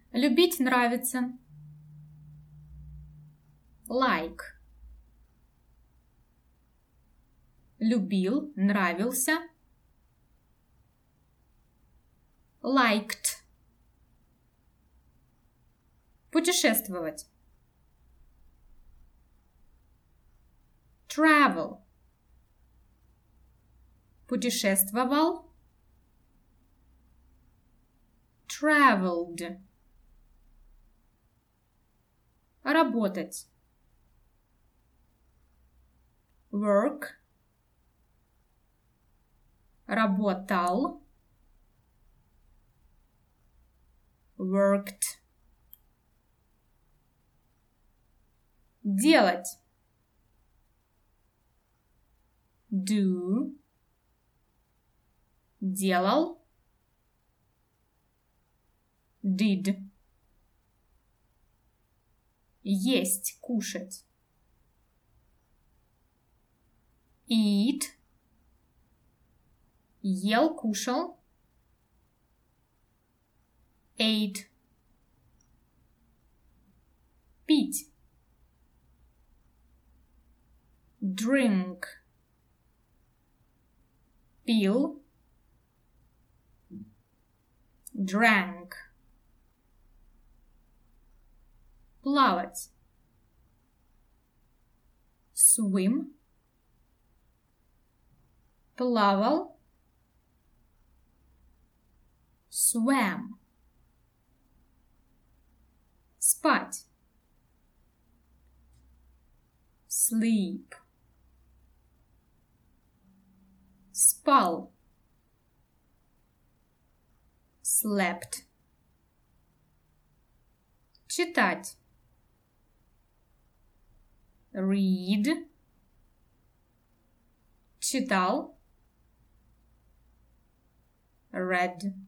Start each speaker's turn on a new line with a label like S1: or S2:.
S1: Любить, нравится. Like. Любил, нравился. Liked. Путешествовать. Travel. Путешествовал. Traveled. Работать. Work. Работал. Worked. Делать. Do. Делал. Did. Есть, кушать. Eat. Ел, кушал. Ate. Пить. Drink. Пил. Drank. Плавать. Swim. Плавал. Swam. Спать. Sleep. Спал. Slept. Читать. Read. Читал. Read.